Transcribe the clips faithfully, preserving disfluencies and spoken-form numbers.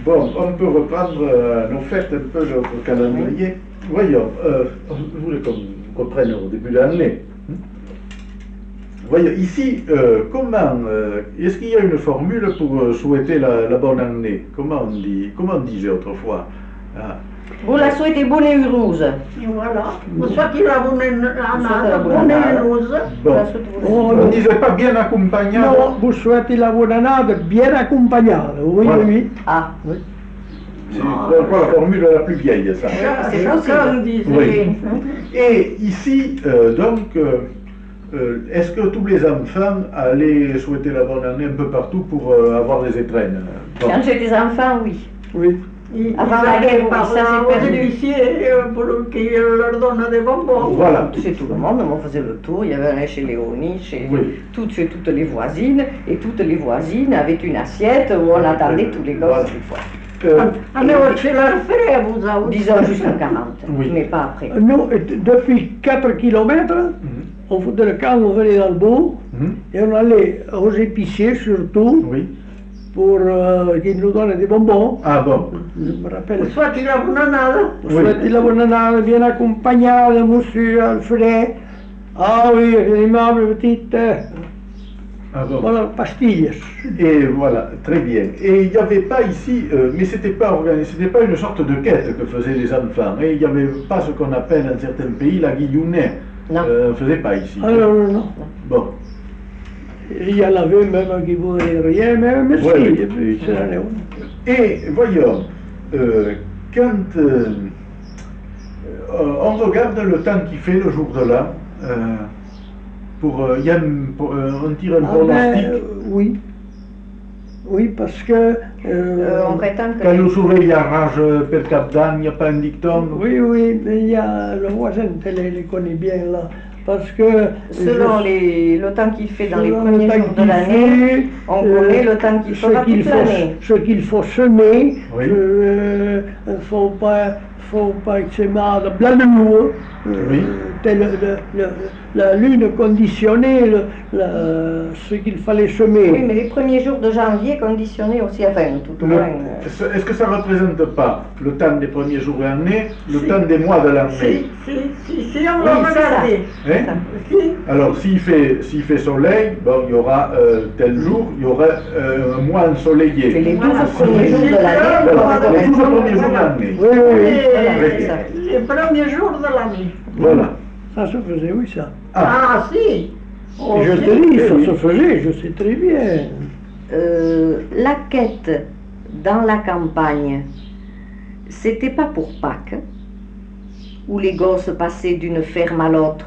Bon, on peut reprendre euh, nos fêtes un peu notre calendrier. Voyons, euh, je voulais qu'on reprenne au début de l'année. Voyons, ici, euh, comment, euh, est-ce qu'il y a une formule pour euh, souhaiter la, la bonne année? Comment on dit, comment on disait autrefois? Ah. Vous la souhaitez bonne et heureuse. Voilà. Vous souhaitez la bonne année, bonne et heureuse. Bon. On ne disait pas bien accompagné. Non, vous souhaitez la bonne année bien accompagnée. Oui, Voilà. oui. Ah. Oui. C'est la formule la plus vieille, ça. C'est Chacun disait. Oui. Et ici, euh, donc, euh, euh, est-ce que tous les enfants allaient souhaiter la bonne année un peu partout pour euh, avoir des étrennes? Bon. Quand j'étais enfant, oui. Oui. Ils Avant la guerre, oui, ça c'est perdu. Policiers pour qu'ils leur donnent des bonbons. Voilà. C'est tout le monde, on faisait le tour, il y avait un chez Léonie, chez, Oui. toutes, chez toutes les voisines, et toutes les voisines avaient une assiette où on attendait tous les Voilà. gosses une fois. Euh, Allez, chez leur frère, vous avez. Disons jusqu'à quarante, Oui. mais pas après. Nous, et t- depuis quatre kilomètres, mhm, on foutait le camp, on venait dans le bourg, mhm, et on allait aux épiciers surtout, oui. pour euh, qu'ils nous donnent des bonbons. Ah bon. Je me rappelle. Vous souhaitez la bonne année. Pour souhaiter la bonne année, bien accompagnée de monsieur Alfred. Ah oui, aimable petite. euh, Ah bon. Voilà, pastilles. Et voilà, très bien. Et il n'y avait pas ici, euh, mais c'était pas organisé, c'était pas une sorte de quête que faisaient les enfants. Et il n'y avait pas ce qu'on appelle dans certains pays la guillonnée. Non. Euh, on ne faisait pas ici. Ah non, non, non. Bon. Il y en avait même qui voulaient rien, mais merci. Ouais, oui. Et puis, c'est la Léon. Et voyons, euh, quand euh, euh, on regarde le temps qu'il fait le jour de l'an, euh, pour, euh, y a un- pour, euh, on tire un Ah pronostic. ben, euh, oui. Oui, parce que... euh, Euh, on prétend que... Quand le soleil arrange per cap d'âne, il n'y a pas un dicton? Oui, oui, mais il y a le voisin, tel il les connaît bien là. Parce que... Selon je- les, le temps qu'il fait dans les selon le premiers temps jours de qu'il l'année, fait, on euh, connaît le temps qu'il ce fera qu'il toute faut, l'année. ce qu'il faut semer, Oui. euh, faut pas, faut pas que c'est mal blanc de l'eau, euh, Oui. tel le- le- la lune conditionnait le- le- ce qu'il fallait semer. Oui, mais les premiers jours de janvier conditionnés aussi, enfin, tout au Le- moins. euh, Est-ce est-ce que ça ne représente pas le temps des premiers jours de l'année, le Si. temps des mois de l'année? Si, si, si, si, on Oui, va c'est ça. regarder. Hein? Si. Alors, s'il fait, s'il fait soleil, bon, il y aura euh, tel jour, il y aura euh, un mois ensoleillé. C'est les douze Voilà. premiers jours de l'année. Voilà, on les douze reconnaît- premiers jours de l'année. Oui, oui, oui. Les, c'est ça. les premiers jours de l'année. Voilà. Ça se faisait, oui, ça. Ah, Ah, si. Oh, Et je si. te dis, ça oui. se faisait, je sais très bien. Euh, la quête dans la campagne, c'était pas pour Pâques, où les gosses passaient d'une ferme à l'autre.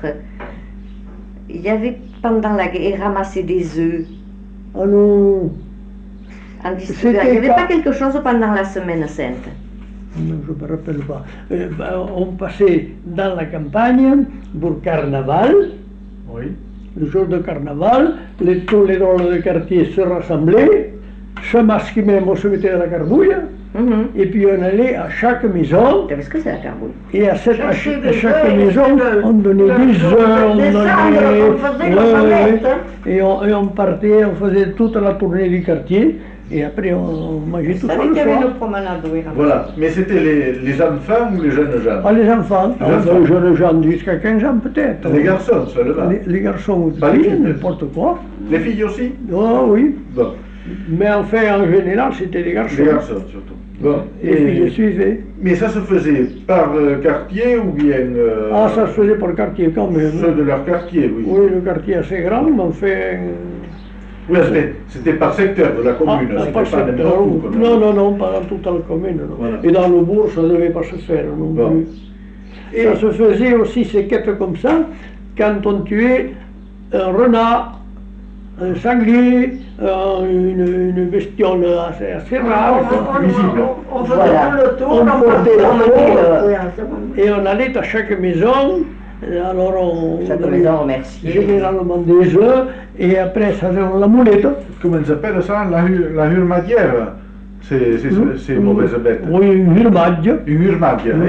Il y avait pendant la guerre ramasser des œufs Ah non, en distribuant. C'était Il n'y avait quand- pas quelque chose pendant la semaine sainte. non, je ne me rappelle pas. Euh, ben, on passait dans la campagne pour carnaval. oui. Le jour de carnaval, les, tous les drôles de quartier se rassemblaient, se masquaient même, on se mettait à la carbouille, Mhm. et puis on allait à chaque maison, Tu savais ce que c'est la carbouille? et à, cette, à, Chercher ch- des à chaque œufs, maison, des- on donnait des- des œufs, on des donnait... cendres, on faisait la ouais, ouais, palette, ouais. hein. et, on, et on partait, on faisait toute la tournée du quartier, et après on, on mangeait Vous tout ça savez le qu'il y avait soir. une promenade où il ramassait. Voilà. Mais c'était les, les enfants ou les jeunes gens? Ah, les enfants, Les ah, enfants. les jeunes gens jusqu'à quinze ans peut-être. Les garçons seulement. Les, les garçons Pas les aussi, filles. n'importe quoi. Les filles aussi? Ah oui, Bon. mais enfin en général c'était les garçons. Les garçons surtout. Bon. Et puis je suivais. Mais ça se faisait par euh, quartier ou bien euh, Ah, ça se faisait par quartier quand même. ceux de leur quartier, oui. Oui, le quartier assez grand, mais enfin. Oui, c'était- c'était par secteur de la commune, ah, c'était pas pas secteur, n'importe où. quand même. non, non, non, pas dans toute la commune. Non. Voilà. Et dans le bourg, ça ne devait pas se faire non Bon. plus. Et Ça se faisait aussi ces quêtes comme ça quand on tuait un renard, un sanglier, euh, une, une bestiole assez, assez rare. On- quoi. on- visible. on- On faisait Voilà. tout le tour, On on portait partait la en tour. Oui, à ce moment. Et on allait à chaque maison, et alors on Chaque donnait maison remerciée. généralement des œufs, et après ça faisait la moulette. comment ça s'appelle ça? La, hu- la hurmadière? C'est c'est- Mm. c'est une mauvaise bête. Oui, une hurmaglie. Une hurmadière, Mm. oui.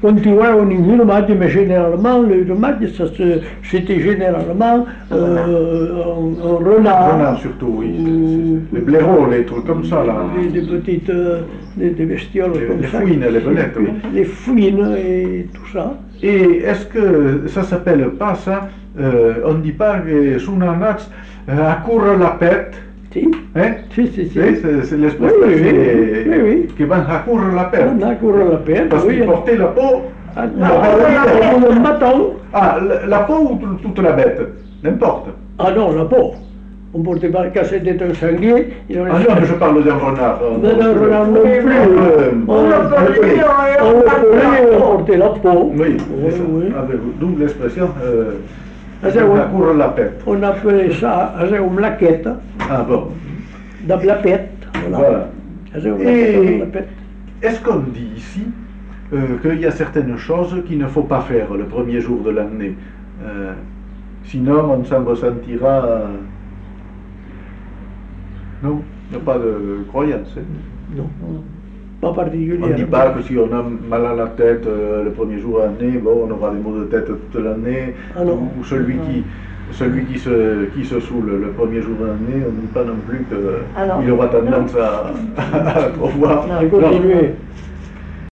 quand tu vois au niveau le match, mais généralement, le, le match, ça se- c'était généralement euh, un, un renard. Renard surtout, oui. euh, Les blaireaux, les trucs comme ça, là. Des, des petites euh, des, des bestioles Les- comme les ça. fouines, les belettes, oui. Les fouines et tout ça. Et est-ce que ça s'appelle pas ça, euh, on dit pas que Sunanax a court la pète, Si, hein? si, si. si. Oui, c'est c'est l'expression Oui, oui, oui, oui, oui. qui va à court la pète. On a couru la peine, Parce oui. qu'il portait la peau, Ah, la- non, le bâton. ah, la, la peau ou tout- toute la bête, n'importe. Ah non, la peau. On portait pas quand c'était un sanglier. Il en Ah non, mais je parle d'un renard. Mais non, renard non plus. Euh, On le le pelait, on on le portait pelait, la on peau. portait la peau. Oui, oui, c'est ça. oui. Avec- d'où l'expression euh, Ah, c'est on vrai. a court la pète. On appelait ça une laquette, Ah bon. de la pète. Voilà. C'est une Et- laquette, la pète. Est-ce qu'on dit ici euh, qu'il y a certaines choses qu'il ne faut pas faire le premier jour de l'année euh, sinon on s'en ressentira. euh, Non, il n'y a pas de croyance. hein. Non, pas particulièrement. On ne dit pas que si on a mal à la tête euh, le premier jour de l'année, bon, on aura des maux de tête toute l'année. Ah non. Ou celui qui, celui qui, se, qui se saoule le premier jour de l'année, on ne dit pas non plus Ah non. qu'il aura tendance à, à trop voir. Non. Et continuer.